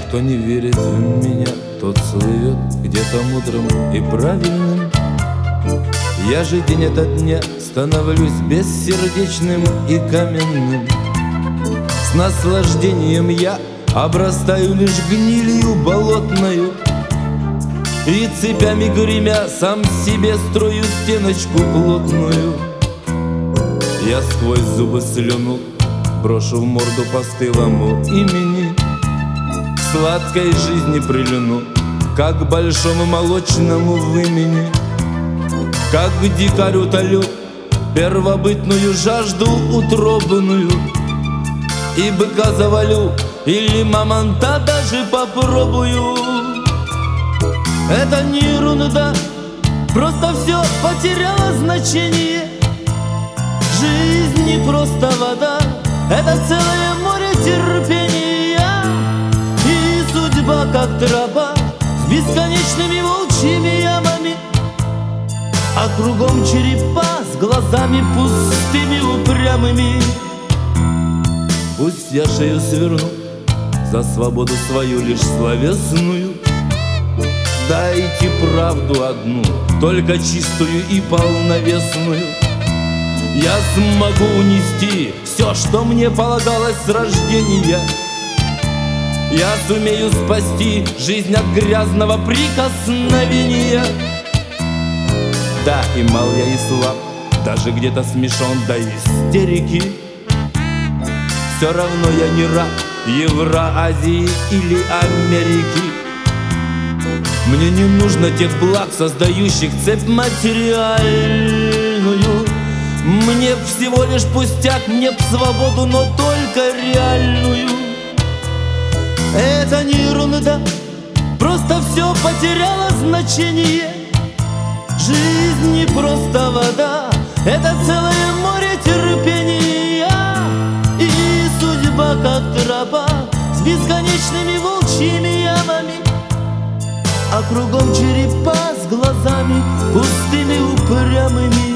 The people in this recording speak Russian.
кто не верит в меня, тот слывет где-то мудрым и правильным. Я же день ото дня становлюсь бессердечным и каменным. С наслаждением я обрастаю лишь гнилью болотною, и цепями гремя сам себе строю стеночку плотную. Я сквозь зубы слюну брошу в морду постылому имени, к сладкой жизни прильну, как большому молочному вымени. Как дикарь утолю первобытную жажду утробную, и быка завалю, или мамонта даже попробую. Это не ерунда, просто все потеряло значение. Жизнь не просто вода, это целое море терпения. И судьба как тропа с бесконечными волчьими ямами, а кругом черепа с глазами пустыми упрямыми. Пусть я шею сверну за свободу свою лишь словесную, дайте правду одну, только чистую и полновесную. Я смогу унести все, что мне полагалось с рождения. Я сумею спасти жизнь от грязного прикосновения. Да, и мал я и слаб, даже где-то смешон до истерики. Все равно я не раб Евразии или Америки. Мне не нужно тех благ, создающих цепь материальную. Мне всего лишь пустяк, мне б свободу, но только реальную. Это не ерунда, просто все потеряло значение. Жизнь не просто вода, это целое море терпения. И судьба как тропа с бесконечными волчьими ямами, а кругом черепа с глазами пустыми упрямыми.